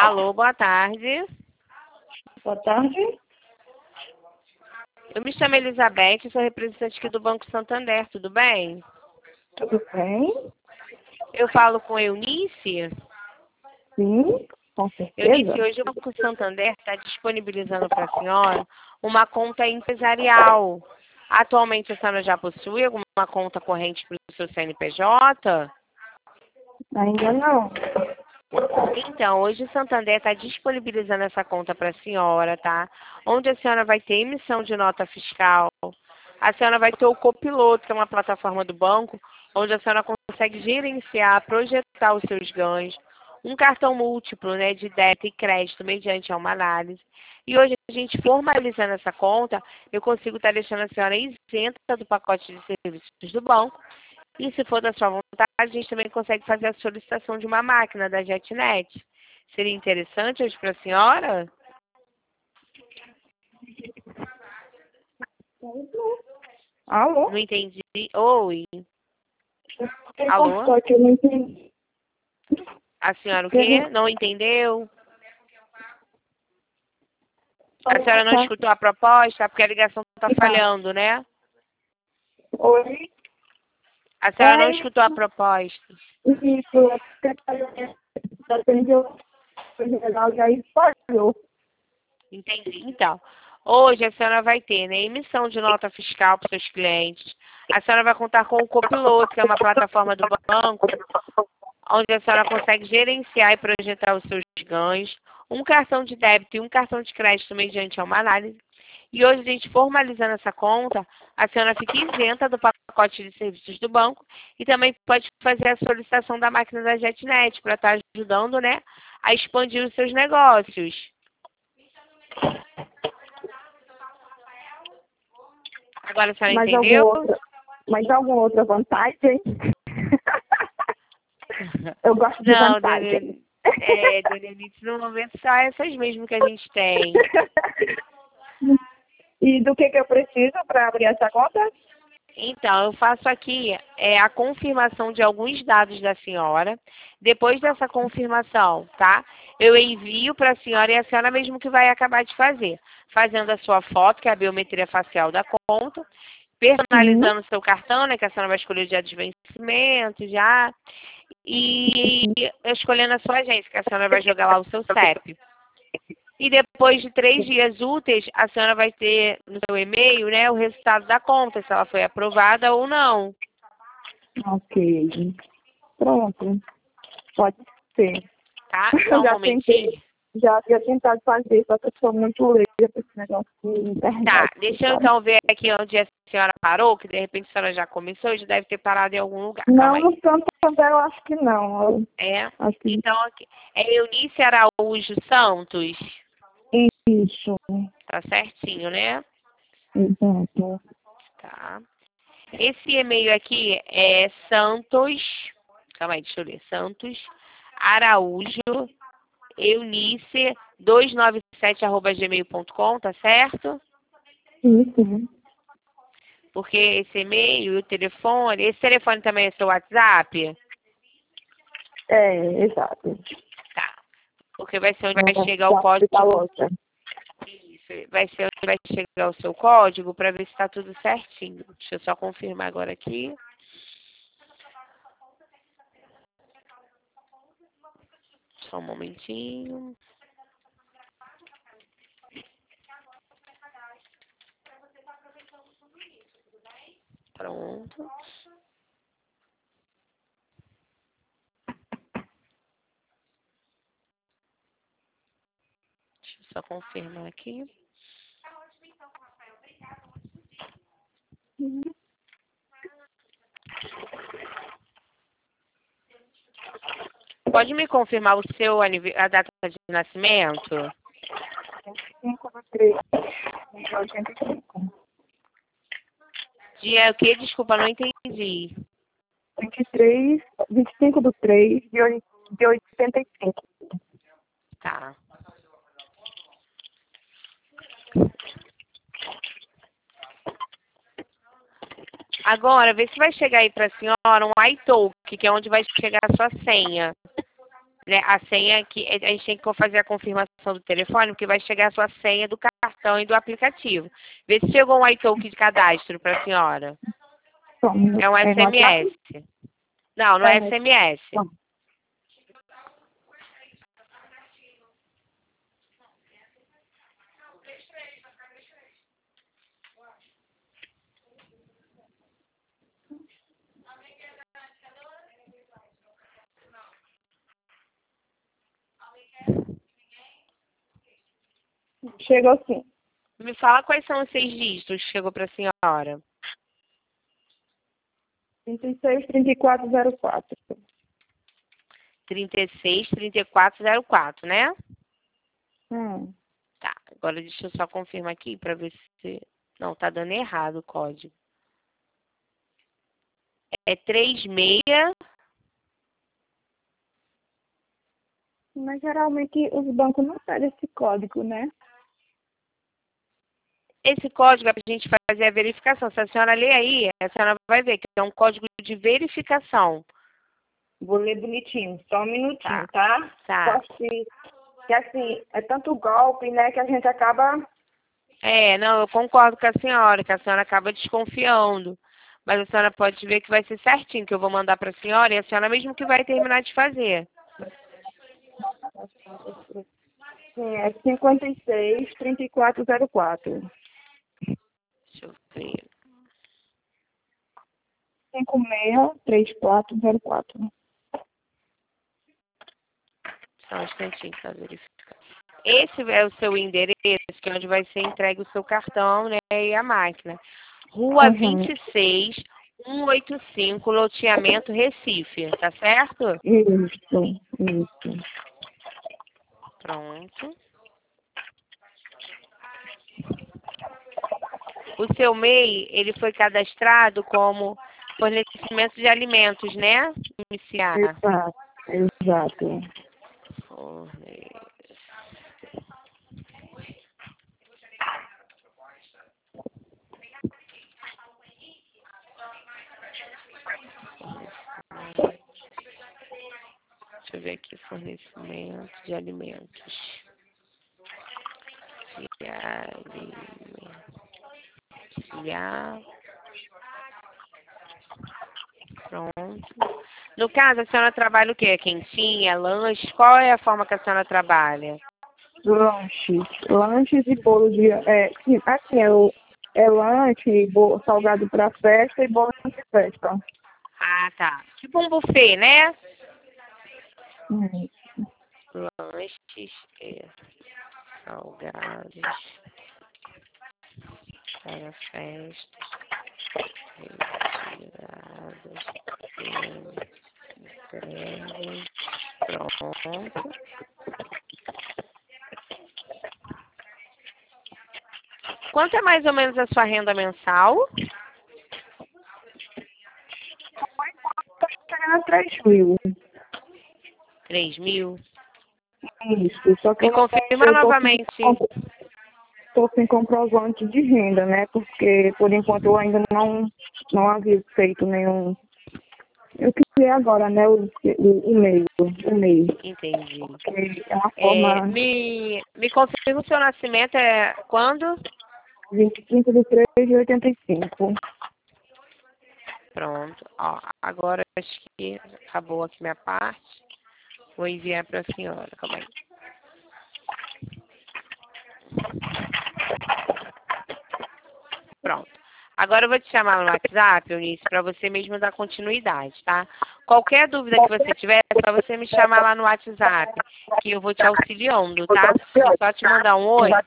Alô, boa tarde. Boa tarde. Eu me chamo Elizabeth, sou representante aqui do Banco Santander, tudo bem? Tudo bem? Eu falo com Eunice. Sim, com Eunice, certeza. hoje o Banco Santander está disponibilizando para a senhora uma conta empresarial. Atualmente a senhora já possui alguma conta corrente para o seu CNPJ? Ainda não. Então, hoje o Santander está disponibilizando essa conta para a senhora, tá? Onde a senhora vai ter emissão de nota fiscal. A senhora vai ter o Copiloto, que é uma plataforma do banco, onde a senhora consegue gerenciar, projetar os seus ganhos. Um cartão múltiplo, né, de débito e crédito mediante uma análise. E hoje, a gente formalizando essa conta, eu consigo estar deixando a senhora isenta do pacote de serviços do banco. E se for da sua vontade, a gente também consegue fazer a solicitação de uma máquina da JetNet. Seria interessante hoje para a senhora? Alô? Não entendi. Oi. Quem Alô? cortou aqui, eu não entendi. A senhora o quê? Não entendeu? A senhora não escutou a proposta? Porque a ligação está falhando, né? Oi? A senhora não escutou a proposta. Isso, a secretaria atendeu o geral e aí falhou. Entendi. Então, hoje a senhora vai ter, né, emissão de nota fiscal para os seus clientes. A senhora vai contar com o Copiloto, que é uma plataforma do banco, onde a senhora consegue gerenciar e projetar os seus ganhos, um cartão de débito e um cartão de crédito mediante uma análise. E hoje, a gente formalizando essa conta, a senhora fica isenta do pacote de serviços do banco e também pode fazer a solicitação da máquina da JetNet para estar ajudando, né, a expandir os seus negócios. Agora a senhora entendeu? Mais alguma outra vantagem? Eu gosto de Não, vantagem. Dona Eunice, no momento só essas mesmo que a gente tem. E do que eu preciso para abrir essa conta? Então, eu faço aqui a confirmação de alguns dados da senhora. Depois dessa confirmação, tá? Eu envio para a senhora e a senhora mesmo que vai acabar de fazer. Fazendo a sua foto, que é a biometria facial da conta. Personalizando o seu cartão, né? Que a senhora vai escolher o dia de vencimento já. E escolhendo a sua agência, que a senhora vai jogar lá o seu CEP. E depois de 3 dias úteis, a senhora vai ter no seu e-mail, né, o resultado da conta, se ela foi aprovada ou não. Ok. Pronto. Pode ser. Tá? Só um momentinho. Já havia tentado fazer, só que eu sou muito leiga para esse negócio de internet. Tá, deixa eu então ver aqui onde a senhora parou, que de repente a senhora já começou e já deve ter parado em algum lugar. Não, no Santander eu acho que não. Acho que... Então, aqui. É Eunice Araújo Santos? Isso. Tá certinho, né? Exato. Tá. Esse e-mail aqui é Santos... Calma aí, deixa eu ler. Santos Araújo Eunice 297@gmail.com, tá certo? Isso. Porque esse e-mail e o telefone, esse telefone também é seu WhatsApp? É, exato. Tá. Porque vai ser onde vai chegar o código. Isso, vai ser onde vai chegar o seu código para ver se está tudo certinho. Deixa eu só confirmar agora aqui. Só um momentinho. Pronto. Deixa eu só confirmar aqui. Pode me confirmar a data de nascimento? 25/3/85. Dia o quê? Desculpa, não entendi. 25/3/85. Tá. Agora, vê se vai chegar aí para a senhora um iTalk, que é onde vai chegar a sua senha. né, a senha que a gente tem que fazer a confirmação do telefone, porque vai chegar a sua senha do cartão e do aplicativo. Vê se chegou um iToken de cadastro para a senhora. É um É no WhatsApp? SMS. Não, não é SMS. Bom, chegou sim. Me fala quais são os 6 dígitos que chegou para a senhora. 363404. 363404, né? Hum. Tá, agora deixa eu só confirmar aqui para ver se... Não, tá dando errado o código. É 36... Mas geralmente os bancos não pedem esse código, né? Esse código é para a gente fazer a verificação. Se a senhora ler aí, a senhora vai ver que é um código de verificação. Vou ler bonitinho, só um minutinho, Tá. tá? Tá. Que assim, é tanto golpe, né, que a gente acaba... Não, eu concordo com a senhora acaba desconfiando. Mas a senhora pode ver que vai ser certinho, que eu vou mandar para a senhora e a senhora mesmo que vai terminar de fazer. Sim, é 563404. Deixa eu ver. 563404. Só um instantinho para verificar. Esse é o seu endereço, que é onde vai ser entregue o seu cartão, né, e a máquina. Rua 26, 185, loteamento Recife, tá certo? Isso. Pronto. O seu MEI, ele foi cadastrado como fornecimento de alimentos, né? Iniciar. Exato. Deixa eu ver aqui, fornecimento de alimentos. Pronto. No caso, a senhora trabalha o quê? Quentinha, lanche? Qual é a forma que a senhora trabalha? Lanches e bolo de... sim, assim, é lanche, bolo, salgado para festa e bolo de festa. Ah, tá. Tipo um buffet, né? Hum. Lanches e salgados para festa. Retiradas entregues. Pronto. Quanto é mais ou menos a sua renda mensal? Tá chegando a 3.000. 3.000? Isso, só que Me eu não confirma novamente. Estou sem comprovante de renda, né? Porque, por enquanto, eu ainda não havia feito nenhum... Eu queria agora, né? O e-mail. Entendi. Que é uma forma... Me confirma o seu nascimento é quando? 25/3/85. Pronto. Ó, agora acho que acabou aqui minha parte. Vou enviar para a senhora. Calma aí. Pronto. Agora eu vou te chamar no WhatsApp, Eunice, para você mesmo dar continuidade, tá? Qualquer dúvida que você tiver, é só você me chamar lá no WhatsApp, que eu vou te auxiliando, tá? Vou só te mandar um oi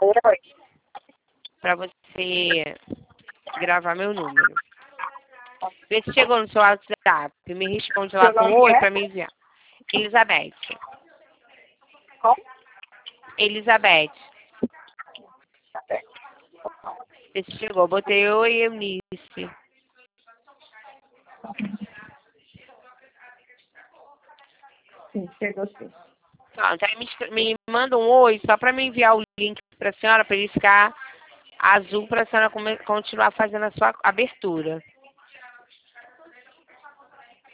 para você gravar meu número. Vê se chegou no seu WhatsApp. Me responde lá com oi para me enviar. Elizabeth. Como? Elizabeth. Vê se chegou. Botei oi, Eunice. Sim, chegou sim. Pronto, aí me manda um oi só para me enviar o link para a senhora, para ele ficar azul, para a senhora continuar fazendo a sua abertura.